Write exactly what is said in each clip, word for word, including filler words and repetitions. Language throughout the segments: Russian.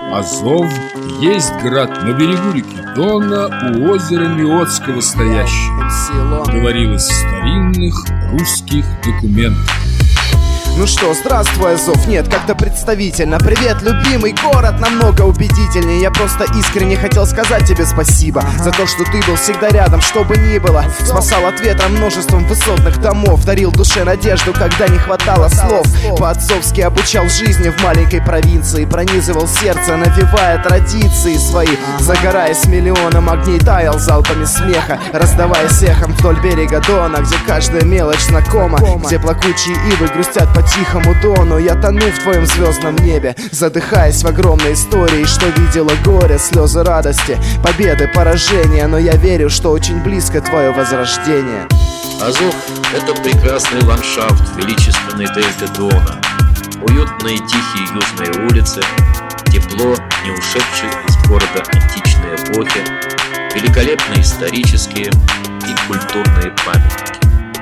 Азов есть град на берегу реки Дона, у озера Миотского стоящий, говорилось в старинных русских документах. Ну что, здравствуй, Азов, нет, как-то представительно. Привет, любимый город, намного убедительнее. Я просто искренне хотел сказать тебе спасибо за то, что ты был всегда рядом, что бы ни было. Спасал от ветра множеством высотных домов, дарил душе надежду, когда не хватало слов. По-отцовски обучал жизни в маленькой провинции, пронизывал сердце, навевая традиции свои. Загораясь миллионом огней, таял залпами смеха, раздаваясь эхом вдоль берега Дона, где каждая мелочь знакома, где плакучие ивы грустят по тихому дону. Я тону в твоем звездном небе, задыхаясь в огромной истории, что видела горе, слезы радости, победы, поражения. Но я верю, что очень близко твое возрождение. Азов — это прекрасный ландшафт величественной дельты Дона, уютные тихие южные улицы, тепло, не ушедшие из города античной эпохи, великолепные исторические и культурные памятники.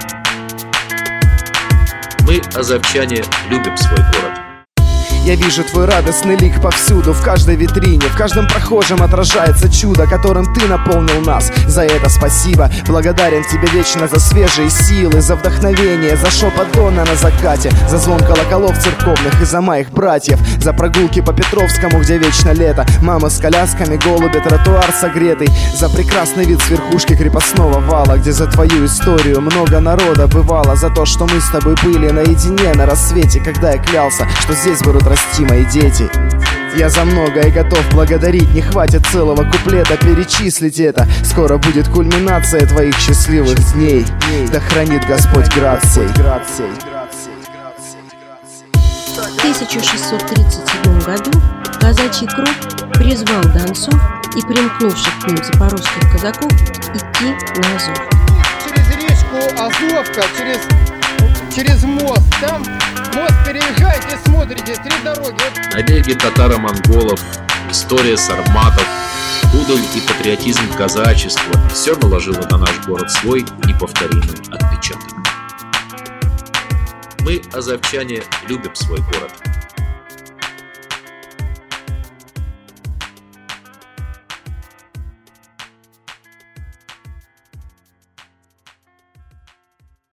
Мы, азовчане, любим свой город. Я вижу твой радостный лик повсюду, в каждой витрине, в каждом прохожем отражается чудо, которым ты наполнил нас. За это спасибо, благодарен тебе вечно за свежие силы, за вдохновение, за шепот Дона на закате, за звон колоколов церковных и за моих братьев, за прогулки по Петровскому, где вечно лето, мама с колясками, голуби, тротуар согретый, за прекрасный вид с верхушки крепостного вала, где за твою историю много народа бывало, за то, что мы с тобой были наедине на рассвете, когда я клялся, что здесь будут расти мои дети. Я за многое готов благодарить, не хватит целого куплета перечислить это. Скоро будет кульминация твоих счастливых дней. Да хранит Господь град сей. В тысяча шестьсот тридцать седьмом году казачий круг призвал донцов и примкнувших к ним запорожских казаков идти на Азов. Через речку Азовка, через, через мост, там мост переезжаете, смотрите, три дороги. Набеги татаро-монголов, история сарматов, удаль и патриотизм казачества — все наложило на наш город свой неповторимый отпечаток. Мы, азовчане, любим свой город.